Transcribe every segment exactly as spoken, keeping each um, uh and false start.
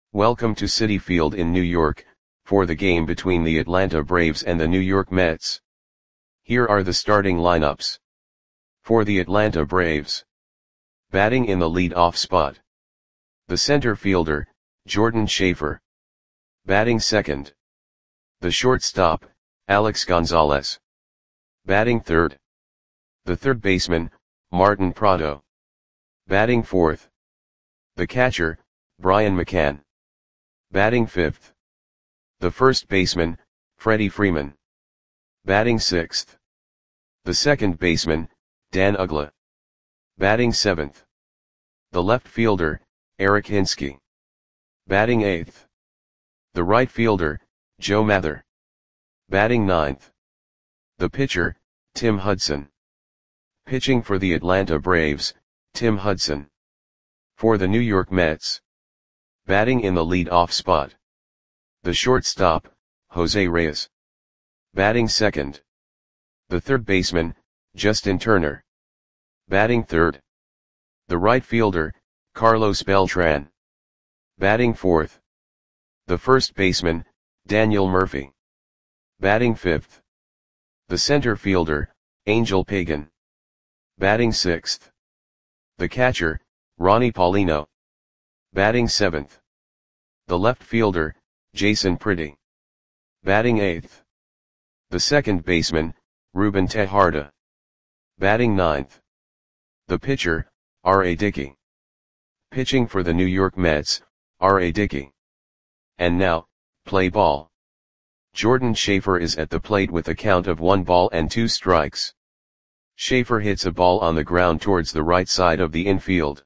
Welcome to Citi Field in New York, for the game between the Atlanta Braves and the New York Mets. Here are the starting lineups. For the Atlanta Braves. Batting in the lead-off spot. The center fielder, Jordan Schafer. Batting second. The shortstop, Alex Gonzalez. Batting third. The third baseman, Martin Prado. Batting fourth. The catcher, Brian McCann. Batting fifth. The first baseman, Freddie Freeman. Batting sixth. The second baseman, Dan Uggla. Batting seventh. The left fielder, Eric Hinske. Batting eighth. The right fielder, Joe Mather. Batting ninth. The pitcher, Tim Hudson. Pitching for the Atlanta Braves, Tim Hudson. For the New York Mets. Batting in the lead-off spot. The shortstop, Jose Reyes. Batting second. The third baseman, Justin Turner. Batting third. The right fielder, Carlos Beltran. Batting fourth. The first baseman, Daniel Murphy. Batting fifth. The center fielder, Angel Pagan. Batting sixth. The catcher, Ronnie Paulino. Batting seventh. The left fielder, Jason Pretty. Batting eighth. The second baseman, Ruben Tejada. Batting ninth. The pitcher, R A Dickey. Pitching for the New York Mets, R A Dickey. And now, play ball. Jordan Schafer is at the plate with a count of one ball and two strikes. Schafer hits a ball on the ground towards the right side of the infield.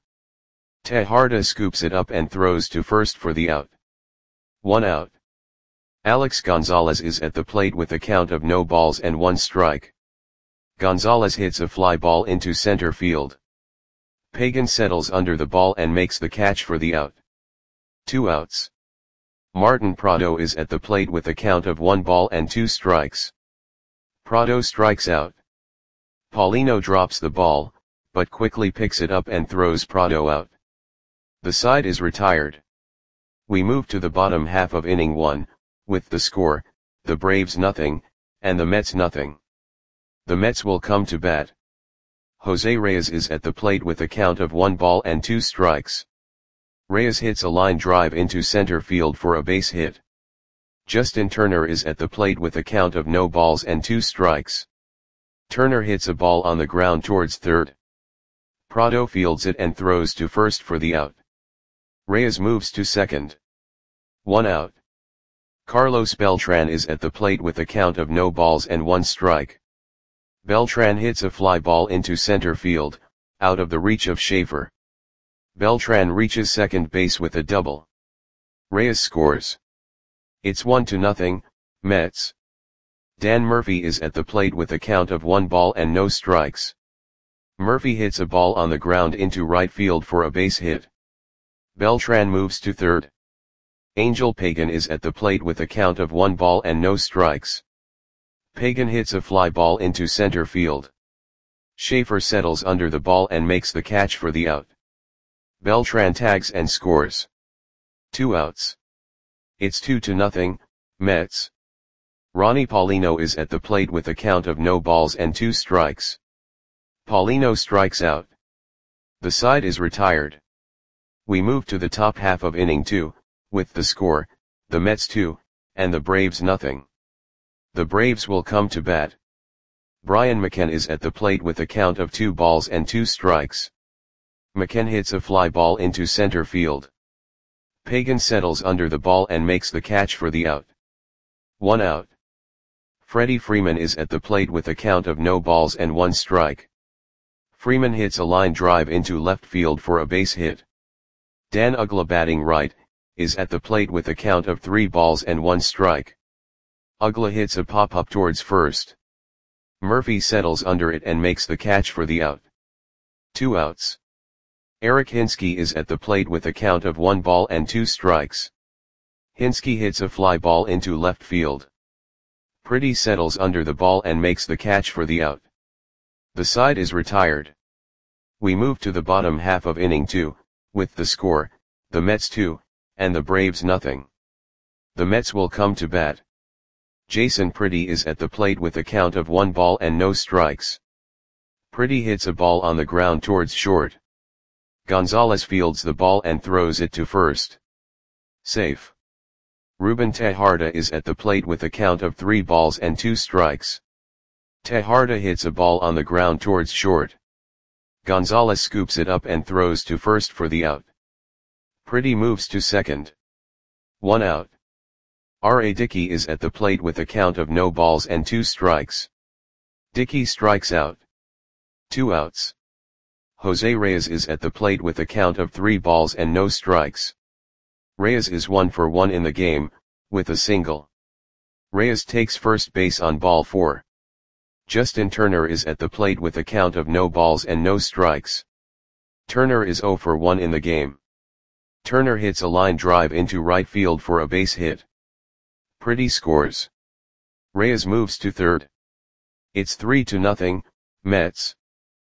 Tejada scoops it up and throws to first for the out. One out. Alex Gonzalez is at the plate with a count of no balls and one strike. Gonzalez hits a fly ball into center field. Pagan settles under the ball and makes the catch for the out. Two outs. Martin Prado is at the plate with a count of one ball and two strikes. Prado strikes out. Paulino drops the ball, but quickly picks it up and throws Prado out. The side is retired. We move to the bottom half of inning one, with the score, the Braves nothing, and the Mets nothing. The Mets will come to bat. Jose Reyes is at the plate with a count of one ball and two strikes. Reyes hits a line drive into center field for a base hit. Justin Turner is at the plate with a count of no balls and two strikes. Turner hits a ball on the ground towards third. Prado fields it and throws to first for the out. Reyes moves to second. One out. Carlos Beltran is at the plate with a count of no balls and one strike. Beltran hits a fly ball into center field, out of the reach of Schafer. Beltran reaches second base with a double. Reyes scores. It's one to nothing, Mets. Dan Murphy is at the plate with a count of one ball and no strikes. Murphy hits a ball on the ground into right field for a base hit. Beltran moves to third. Angel Pagan is at the plate with a count of one ball and no strikes. Pagan hits a fly ball into center field. Schafer settles under the ball and makes the catch for the out. Beltran tags and scores. Two outs. It's two to nothing, Mets. Ronnie Paulino is at the plate with a count of no balls and two strikes. Paulino strikes out. The side is retired. We move to the top half of inning two, with the score, the Mets two, and the Braves nothing. The Braves will come to bat. Brian McCann is at the plate with a count of two balls and two strikes. McCann hits a fly ball into center field. Pagan settles under the ball and makes the catch for the out. One out. Freddie Freeman is at the plate with a count of no balls and one strike. Freeman hits a line drive into left field for a base hit. Dan Uggla, batting right, is at the plate with a count of three balls and one strike. Uggla hits a pop-up towards first. Murphy settles under it and makes the catch for the out. Two outs. Eric Hinske is at the plate with a count of one ball and two strikes. Hinske hits a fly ball into left field. Pretty settles under the ball and makes the catch for the out. The side is retired. We move to the bottom half of inning two, with the score, the Mets two, and the Braves nothing. The Mets will come to bat. Jason Pretty is at the plate with a count of one ball and no strikes. Pretty hits a ball on the ground towards short. Gonzalez fields the ball and throws it to first. Safe. Ruben Tejada is at the plate with a count of three balls and two strikes. Tejada hits a ball on the ground towards short. Gonzalez scoops it up and throws to first for the out. Pretty moves to second. One out. R A Dickey is at the plate with a count of no balls and two strikes. Dickey strikes out. Two outs. Jose Reyes is at the plate with a count of three balls and no strikes. Reyes is one for one in the game, with a single. Reyes takes first base on ball four. Justin Turner is at the plate with a count of no balls and no strikes. Turner is zero for one in the game. Turner hits a line drive into right field for a base hit. Pretty scores. Reyes moves to third. It's three to nothing, Mets.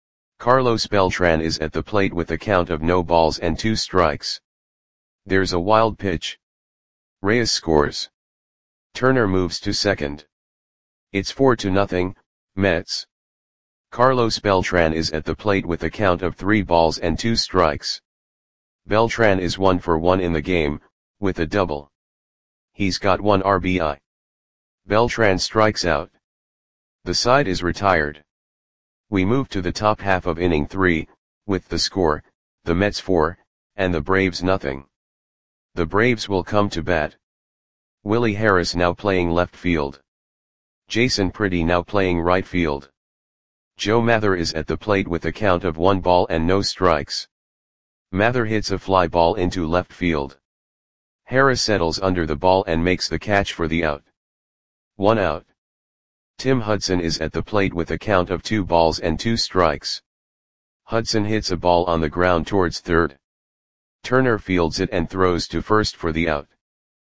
Carlos Beltran is at the plate with a count of no balls and two strikes. There's a wild pitch. Reyes scores. Turner moves to second. It's four to nothing, Mets. Carlos Beltran is at the plate with a count of three balls and two strikes. Beltran is one for one in the game, with a double. He's got one R B I. Beltran strikes out. The side is retired. We move to the top half of inning three, with the score, the Mets four, and the Braves nothing. The Braves will come to bat. Willie Harris now playing left field. Jason Pretty now playing right field. Joe Mather is at the plate with a count of one ball and no strikes. Mather hits a fly ball into left field. Harris settles under the ball and makes the catch for the out. One out. Tim Hudson is at the plate with a count of two balls and two strikes. Hudson hits a ball on the ground towards third. Turner fields it and throws to first for the out.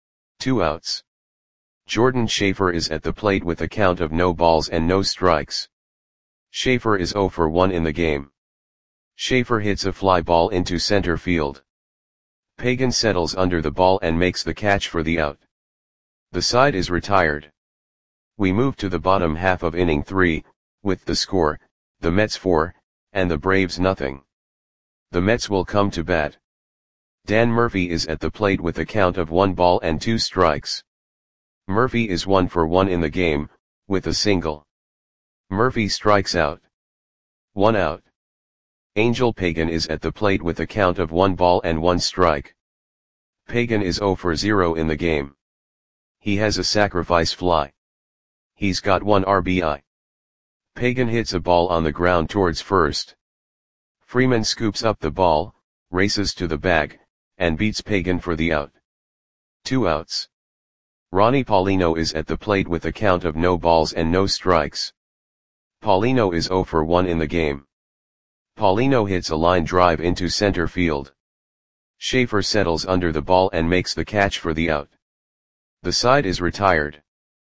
Two outs. Jordan Schaefer is at the plate with a count of no balls and no strikes. Schaefer is zero for one in the game. Schaefer hits a fly ball into center field. Pagan settles under the ball and makes the catch for the out. The side is retired. We move to the bottom half of inning three, with the score, the Mets four, and the Braves nothing. The Mets will come to bat. Dan Murphy is at the plate with a count of one ball and two strikes. Murphy is one for one in the game, with a single. Murphy strikes out. One out. Angel Pagan is at the plate with a count of one ball and one strike. Pagan is zero for zero in the game. He has a sacrifice fly. He's got one R B I. Pagan hits a ball on the ground towards first. Freeman scoops up the ball, races to the bag, and beats Pagan for the out. Two outs. Ronnie Paulino is at the plate with a count of no balls and no strikes. Paulino is zero for one in the game. Paulino hits a line drive into center field. Schaefer settles under the ball and makes the catch for the out. The side is retired.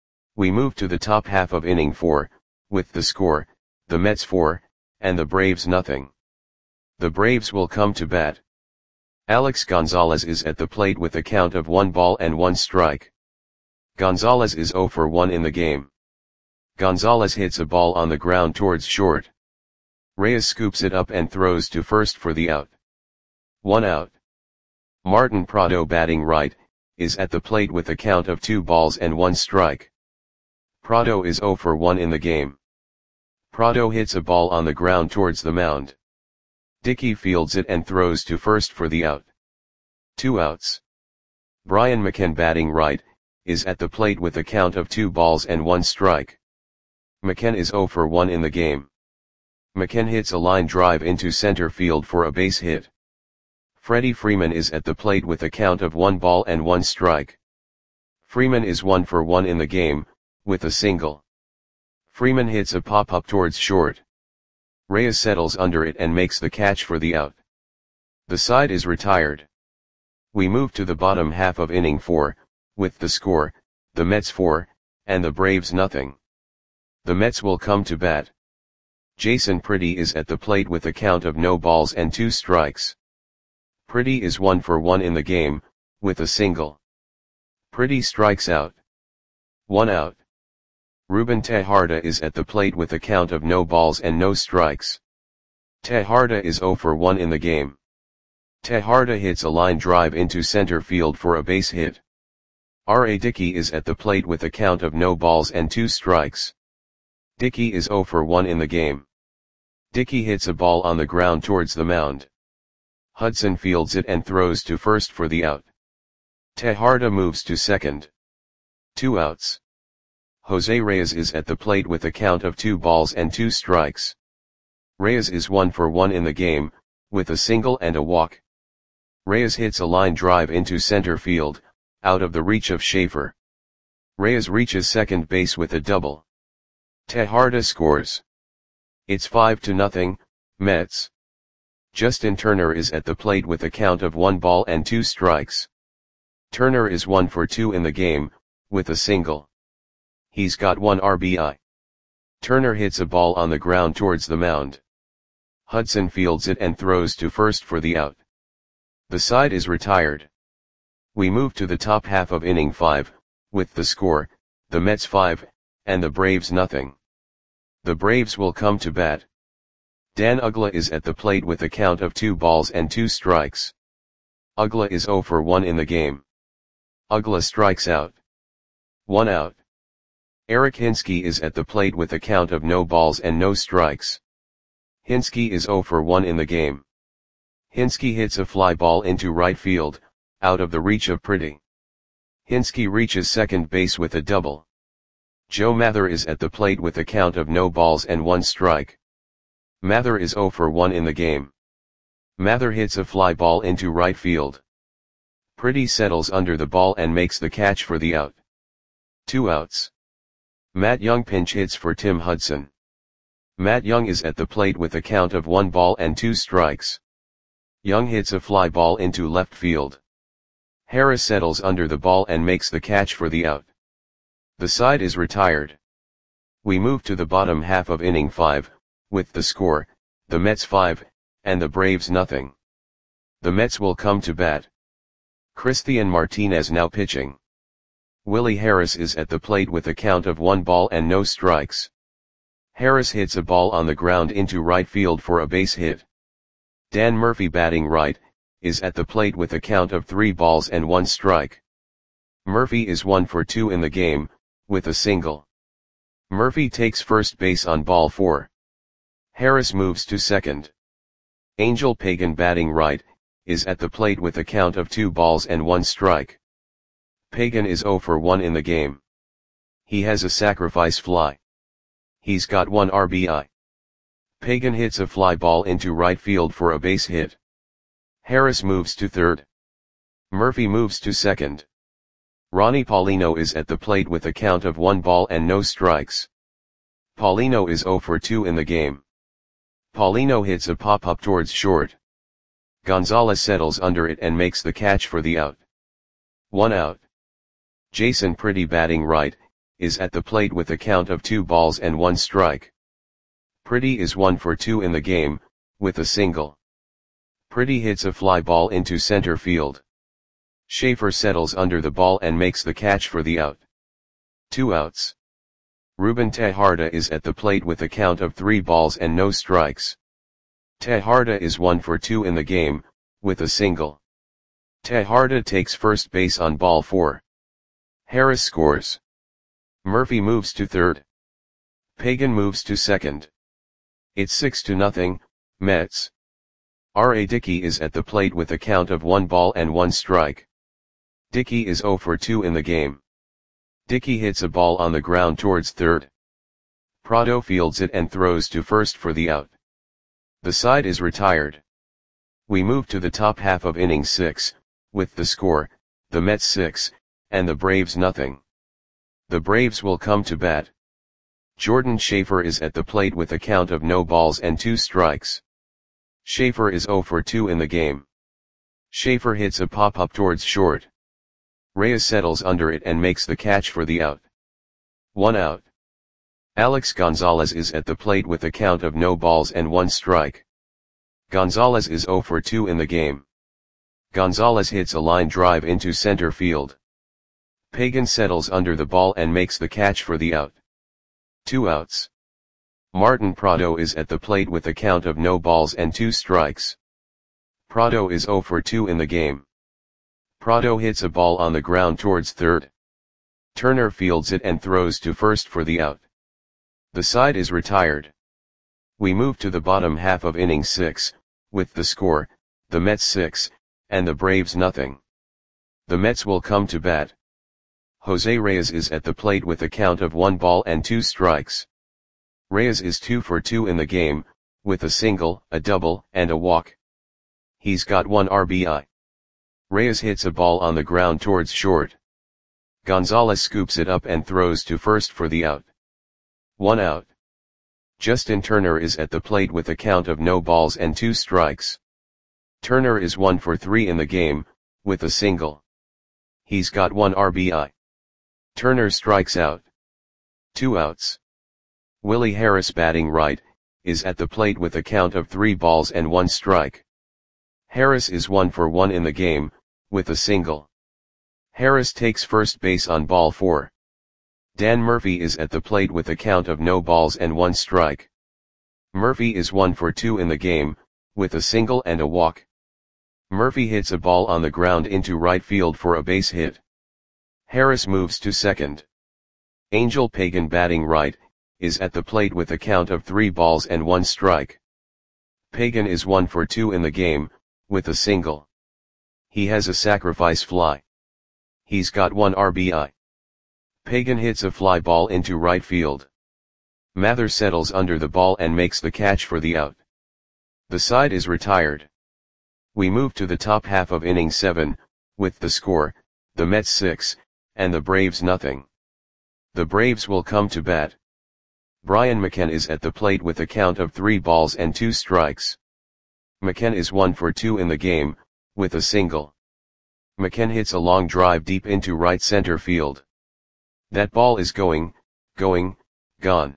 We move to the top half of inning four, with the score, the Mets four, and the Braves nothing. The Braves will come to bat. Alex Gonzalez is at the plate with a count of one ball and one strike. Gonzalez is zero for one in the game. Gonzalez hits a ball on the ground towards short. Reyes scoops it up and throws to first for the out. One out. Martin Prado batting right, is at the plate with a count of two balls and one strike. Prado is zero for one in the game. Prado hits a ball on the ground towards the mound. Dickey fields it and throws to first for the out. Two outs. Brian McCann batting right, is at the plate with a count of two balls and one strike. McCann is zero for one in the game. McCann hits a line drive into center field for a base hit. Freddie Freeman is at the plate with a count of one ball and one strike. Freeman is one for one in the game, with a single. Freeman hits a pop-up towards short. Reyes settles under it and makes the catch for the out. The side is retired. We move to the bottom half of inning four, with the score, the Mets four, and the Braves nothing. The Mets will come to bat. Jason Pretty is at the plate with a count of no balls and two strikes. Pretty is one for one in the game, with a single. Pretty strikes out. One out. Ruben Tejada is at the plate with a count of no balls and no strikes. Tejada is zero for one in the game. Tejada hits a line drive into center field for a base hit. R A Dickey is at the plate with a count of no balls and two strikes. Dickey is zero for one in the game. Dickey hits a ball on the ground towards the mound. Hudson fields it and throws to first for the out. Tejada moves to second. Two outs. Jose Reyes is at the plate with a count of two balls and two strikes. Reyes is one for one in the game, with a single and a walk. Reyes hits a line drive into center field, out of the reach of Schaefer. Reyes reaches second base with a double. Tejada scores. It's five to nothing, Mets. Justin Turner is at the plate with a count of one ball and two strikes. Turner is one for two in the game, with a single. He's got one R B I. Turner hits a ball on the ground towards the mound. Hudson fields it and throws to first for the out. The side is retired. We move to the top half of inning five, with the score, the Mets five, and the Braves nothing. The Braves will come to bat. Dan Uggla is at the plate with a count of two balls and two strikes. Uggla is zero for one in the game. Uggla strikes out. One out. Eric Hinske is at the plate with a count of no balls and no strikes. Hinske is zero for one in the game. Hinske hits a fly ball into right field, out of the reach of Pretty. Hinske reaches second base with a double. Joe Mather is at the plate with a count of no balls and one strike. Mather is zero for one in the game. Mather hits a fly ball into right field. Pretty settles under the ball and makes the catch for the out. Two outs. Matt Young pinch hits for Tim Hudson. Matt Young is at the plate with a count of one ball and two strikes. Young hits a fly ball into left field. Harris settles under the ball and makes the catch for the out. The side is retired. We move to the bottom half of inning five, with the score, the Mets five, and the Braves nothing. The Mets will come to bat. Christian Martinez now pitching. Willie Harris is at the plate with a count of one ball and no strikes. Harris hits a ball on the ground into right field for a base hit. Dan Murphy batting right, is at the plate with a count of three balls and one strike. Murphy is one for two in the game, with a single. Murphy takes first base on ball four. Harris moves to second. Angel Pagan batting right, is at the plate with a count of two balls and one strike. Pagan is zero for one in the game. He has a sacrifice fly. He's got one R B I. Pagan hits a fly ball into right field for a base hit. Harris moves to third. Murphy moves to second. Ronnie Paulino is at the plate with a count of one ball and no strikes. Paulino is zero for two in the game. Paulino hits a pop-up towards short. Gonzalez settles under it and makes the catch for the out. One out. Jason Pretty batting right, is at the plate with a count of two balls and one strike. Pretty is one for two in the game, with a single. Pretty hits a fly ball into center field. Schaefer settles under the ball and makes the catch for the out. Two outs. Ruben Tejada is at the plate with a count of three balls and no strikes. Tejada is one for two in the game, with a single. Tejada takes first base on ball four. Harris scores. Murphy moves to third. Pagan moves to second. It's six to nothing, Mets. R A Dickey is at the plate with a count of one ball and one strike. Dickey is zero for two in the game. Dickey hits a ball on the ground towards third. Prado fields it and throws to first for the out. The side is retired. We move to the top half of inning six, with the score, the Mets six, and the Braves nothing. The Braves will come to bat. Jordan Schaefer is at the plate with a count of no balls and two strikes. Schaefer is zero for two in the game. Schaefer hits a pop-up towards short. Reyes settles under it and makes the catch for the out. One out. Alex Gonzalez is at the plate with a count of no balls and one strike. Gonzalez is zero for two in the game. Gonzalez hits a line drive into center field. Pagan settles under the ball and makes the catch for the out. Two outs. Martin Prado is at the plate with a count of no balls and two strikes. Prado is zero for two in the game. Prado hits a ball on the ground towards third. Turner fields it and throws to first for the out. The side is retired. We move to the bottom half of inning six, with the score, the Mets six, and the Braves nothing. The Mets will come to bat. Jose Reyes is at the plate with a count of one ball and two strikes. Reyes is two for two in the game, with a single, a double, and a walk. He's got one R B I. Reyes hits a ball on the ground towards short. Gonzalez scoops it up and throws to first for the out. One out. Justin Turner is at the plate with a count of no balls and two strikes. Turner is one for three in the game, with a single. He's got one R B I. Turner strikes out. Two outs. Willie Harris, batting right, is at the plate with a count of three balls and one strike. Harris is one for one in the game, with a single. Harris takes first base on ball four. Dan Murphy is at the plate with a count of no balls and one strike. Murphy is one for two in the game, with a single and a walk. Murphy hits a ball on the ground into right field for a base hit. Harris moves to second. Angel Pagan, batting right, is at the plate with a count of three balls and one strike. Pagan is one for two in the game, with a single. He has a sacrifice fly. He's got one R B I. Pagan hits a fly ball into right field. Mather settles under the ball and makes the catch for the out. The side is retired. We move to the top half of inning seven, with the score, the Mets six, and the Braves nothing. The Braves will come to bat. Brian McKenna is at the plate with a count of three balls and two strikes. McKenna is one for two in the game, with a single. McKenna hits a long drive deep into right center field. That ball is going, going, gone.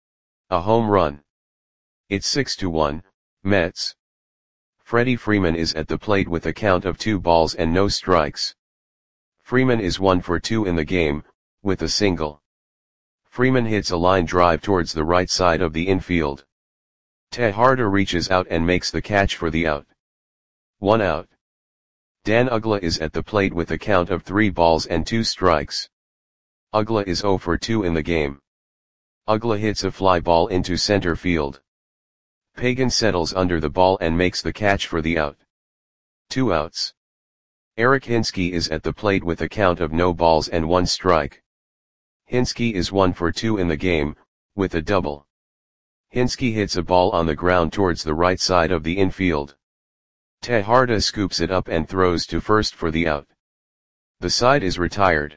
A home run. It's six to one, Mets. Freddie Freeman is at the plate with a count of two balls and no strikes. Freeman is one for two in the game, with a single. Freeman hits a line drive towards the right side of the infield. Tejada reaches out and makes the catch for the out. One out. Dan Uggla is at the plate with a count of three balls and two strikes. Uggla is zero for two in the game. Uggla hits a fly ball into center field. Pagan settles under the ball and makes the catch for the out. Two outs. Eric Hinske is at the plate with a count of no balls and one strike. Hinske is one for two in the game, with a double. Hinske hits a ball on the ground towards the right side of the infield. Tejada scoops it up and throws to first for the out. The side is retired.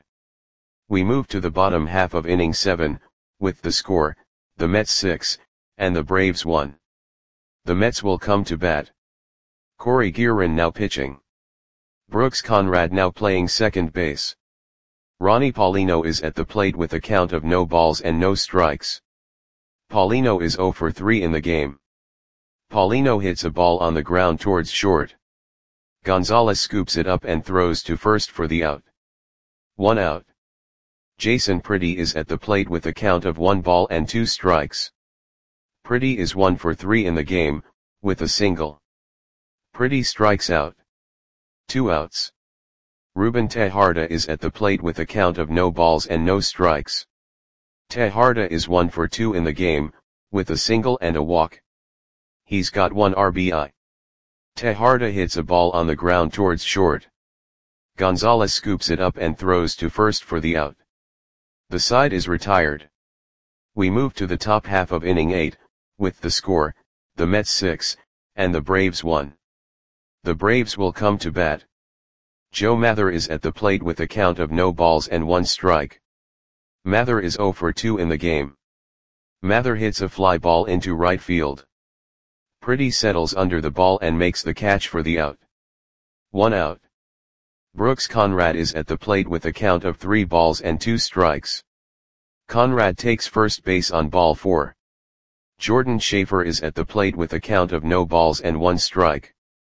We move to the bottom half of inning seven, with the score, the Mets six, and the Braves one. The Mets will come to bat. Corey Guerin now pitching. Brooks Conrad now playing second base. Ronnie Paulino is at the plate with a count of no balls and no strikes. Paulino is zero for three in the game. Paulino hits a ball on the ground towards short. Gonzalez scoops it up and throws to first for the out. One out. Jason Pretty is at the plate with a count of one ball and two strikes. Pretty is one for three in the game, with a single. Pretty strikes out. Two outs. Ruben Tejada is at the plate with a count of no balls and no strikes. Tejada is one for two in the game, with a single and a walk. He's got one R B I. Tejada hits a ball on the ground towards short. Gonzalez scoops it up and throws to first for the out. The side is retired. We move to the top half of inning eight, with the score, the Mets six, and the Braves one. The Braves will come to bat. Joe Mather is at the plate with a count of no balls and one strike. Mather is zero for two in the game. Mather hits a fly ball into right field. Pretty settles under the ball and makes the catch for the out. One out. Brooks Conrad is at the plate with a count of three balls and two strikes. Conrad takes first base on ball four. Jordan Schaefer is at the plate with a count of no balls and one strike.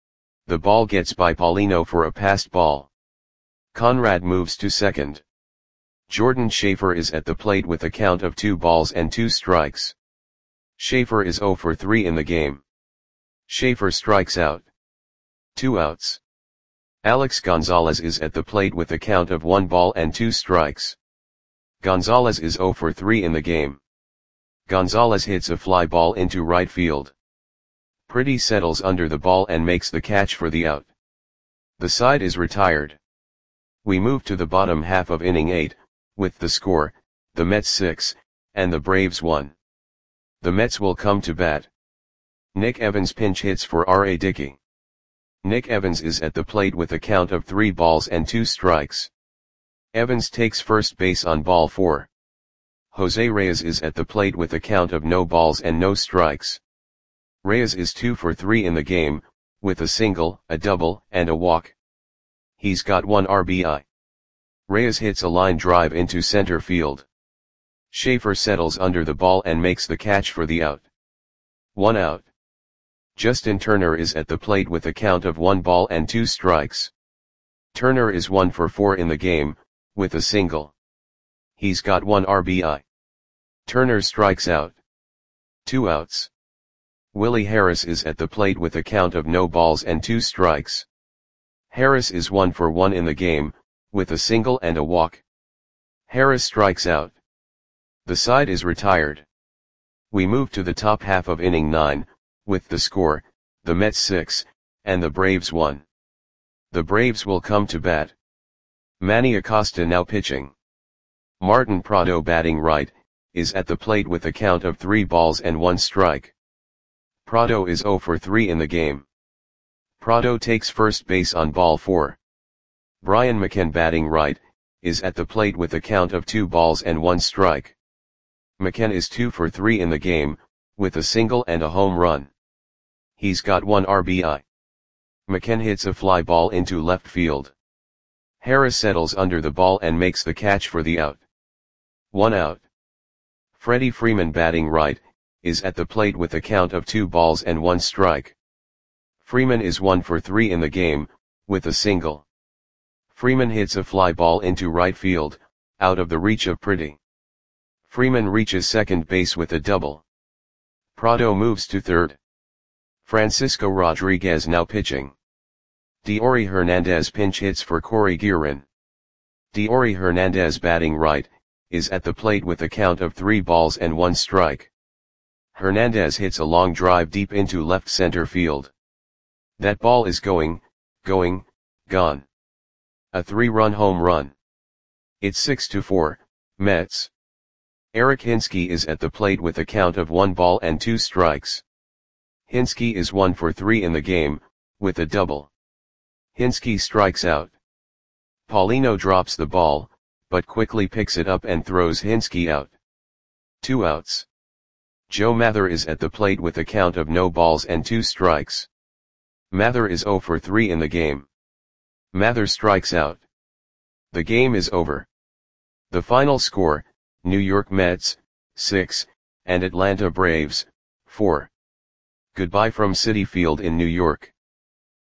The ball gets by Paulino for a passed ball. Conrad moves to second. Jordan Schaefer is at the plate with a count of two balls and two strikes. Schaefer is zero for three in the game. Schaefer strikes out. Two outs. Alex Gonzalez is at the plate with a count of one ball and two strikes. Gonzalez is zero for three in the game. Gonzalez hits a fly ball into right field. Pretty settles under the ball and makes the catch for the out. The side is retired. We move to the bottom half of inning eight, with the score, the Mets six, and the Braves one. The Mets will come to bat. Nick Evans pinch hits for R A Dickey. Nick Evans is at the plate with a count of three balls and two strikes. Evans takes first base on ball four. Jose Reyes is at the plate with a count of no balls and no strikes. Reyes is two for three in the game, with a single, a double, and a walk. He's got one R B I. Reyes hits a line drive into center field. Schaefer settles under the ball and makes the catch for the out. One out. Justin Turner is at the plate with a count of one ball and two strikes. Turner is one for four in the game, with a single. He's got one R B I. Turner strikes out. Two outs. Willie Harris is at the plate with a count of no balls and two strikes. Harris is one for one in the game, with a single and a walk. Harris strikes out. The side is retired. We move to the top half of inning nine, with the score, the Mets six, and the Braves one. The Braves will come to bat. Manny Acosta now pitching. Martin Prado batting right, is at the plate with a count of three balls and one strike. Prado is zero for three in the game. Prado takes first base on ball four. Brian McCann batting right, is at the plate with a count of two balls and one strike. McCann is two for three in the game, with a single and a home run. He's got one R B I. McCann hits a fly ball into left field. Harris settles under the ball and makes the catch for the out. One out. Freddie Freeman batting right, is at the plate with a count of two balls and one strike. Freeman is one for three in the game, with a single. Freeman hits a fly ball into right field, out of the reach of Pretty. Freeman reaches second base with a double. Prado moves to third. Francisco Rodriguez now pitching. Deory Hernandez pinch hits for Corey Guerin. Deory Hernandez batting right, is at the plate with a count of three balls and one strike. Hernandez hits a long drive deep into left center field. That ball is going, going, gone. A three-run home run. It's six to four, Mets. Eric Hinske is at the plate with a count of one ball and two strikes. Hinske is one for three in the game, with a double. Hinske strikes out. Paulino drops the ball, but quickly picks it up and throws Hinske out. Two outs. Joe Mather is at the plate with a count of no balls and two strikes. Mather is zero for three in the game. Mather strikes out. The game is over. The final score, New York Mets, six, and Atlanta Braves, four. Goodbye from Citi Field in New York.